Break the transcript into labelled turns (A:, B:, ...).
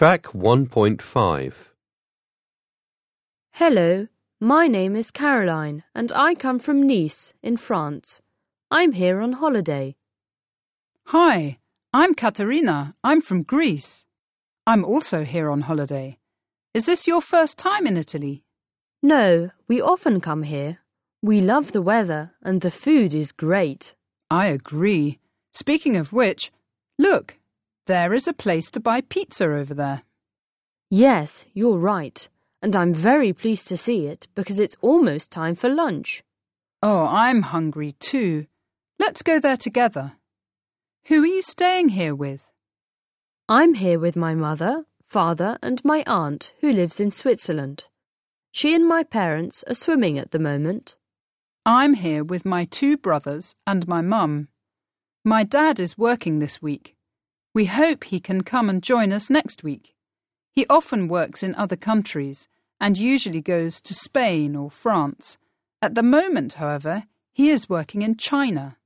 A: Track 1.5.
B: Hello, my name is Caroline and I come from Nice in France. I'm here on holiday.
C: Hi, I'm Katerina. I'm from Greece. I'm also here on holiday. Is this your first time in Italy?
B: No, we often come here. We love the weather and the food is great.
C: I agree. Speaking of which, look, there is a place to buy pizza over there.
B: Yes, you're right. And I'm very pleased to see it because it's almost time for lunch.
C: Oh, I'm hungry too. Let's go there together. Who are you staying here with?
B: I'm here with my mother, father and my aunt who lives in Switzerland. She and my parents are swimming at the moment.
C: I'm here with my 2 brothers and my mum. My dad is working this week. We hope he can come and join us next week. He often works in other countries and usually goes to Spain or France. At the moment, however, he is working in China.